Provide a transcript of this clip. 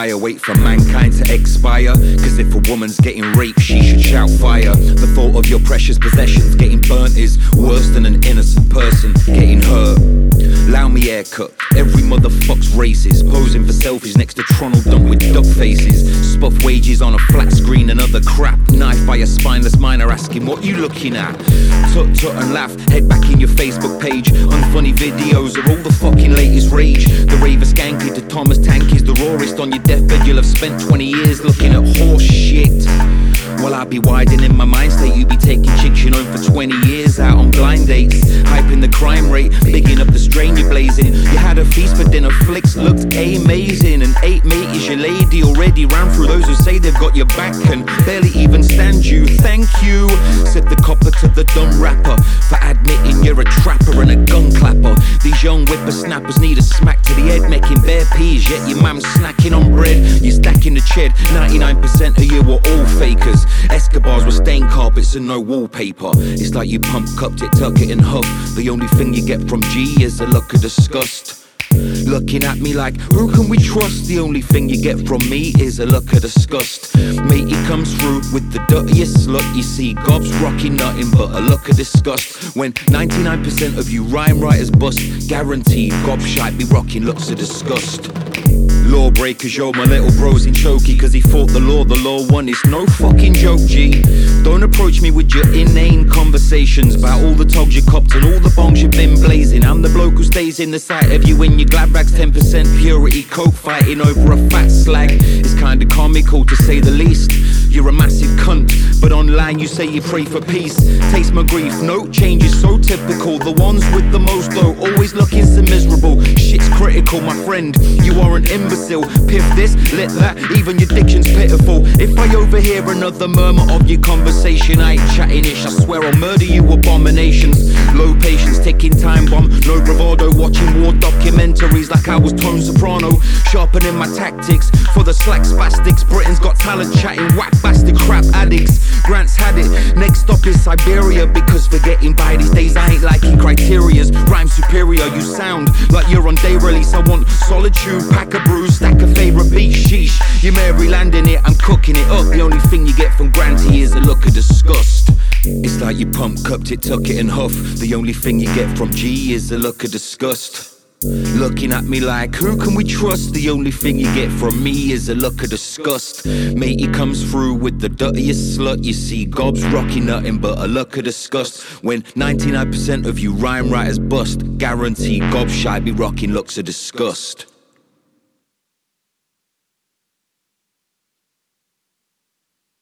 fire, wait for mankind to expire. Cause if a woman's getting raped, she should shout fire. The thought of your precious possessions getting burnt is worse than an innocent person getting hurt. Allow me haircut, every motherfuck's racist. Posing for selfies next to Tronald done with duck faces. Spuff wages on a flat screen and other crap. Knife by a spineless miner asking what you looking at. Tut tut and laugh, head back in your Facebook page. Unfunny videos are all the fucking latest rage. The raver skanky to Thomas Tank is the rawest. On your deathbed you'll have spent 20 years looking at horse shit. Well, I'll be widening my mind state. You be taking chicks you know for 20 years out on blind dates. Hyping the crime rate, bigging up the strain you're blazing. You had a feast for dinner, flicks looked amazing. And 8 mate is your lady, already ran through those who say they've got your back and barely even stand you. Thank you, said the copper to the dumb rapper, for admitting you're a trapper and a gun clapper. These young whippersnappers need a smack to the head, making bare peas, yet your mam's snacking on bread. You're stacking the ched, 99% of you were all fakers. Escobars with stained carpets and no wallpaper. It's like you pump, cupped it, tuck it and huff. The only thing you get from G is a look of disgust. Looking at me like, who can we trust? The only thing you get from me is a look of disgust. Mate, he comes through with the dirtiest slut. You see gobs rocking nothing but a look of disgust. When 99% of you rhyme writers bust, guaranteed gobshite be rocking looks of disgust. Lawbreakers, yo, my little bro's in chokey, cause he fought the law won, it's no fucking joke, G. Don't approach me with your inane conversations about all the togs you copped and all the bongs you've been blazing. I'm the bloke who stays in the sight of you in your glad rags, 10% purity coke, fighting over a fat slag. It's kinda comical to say the least. You're a massive cunt, but online you say you pray for peace. Taste my grief, no change is so typical. The ones with the most though, always looking so miserable. Shit's critical, my friend, you are an imbecile. Piff this, lit that, even your diction's pitiful. If I overhear another murmur of your conversation, I ain't chatting ish, I swear I'll murder you abominations. Low patience, ticking time bomb, no bravado. Watching war documentaries like I was Tone Soprano. Sharpening my tactics for the slack spastics. Britain's Got Talent chatting whack bastard crap addicts. Grant's had it, next stop is Siberia. Because forgetting by these days I ain't liking criterias. Rhyme superior, you sound like you're on day release. I want solitude, pack a brews, stack a favourite beat, sheesh. You're Marylanding it, I'm cooking it up. The only thing you get from Granty is a look of disgust. It's like you pump, cupped it, tuck it and huff. The only thing you get from G is a look of disgust. Looking at me like, who can we trust? The only thing you get from me is a look of disgust. Mate, he comes through with the dirtiest slut. You see gobs rocking nothing but a look of disgust. When 99% of you rhyme writers bust, guarantee gobshite be rocking looks of disgust.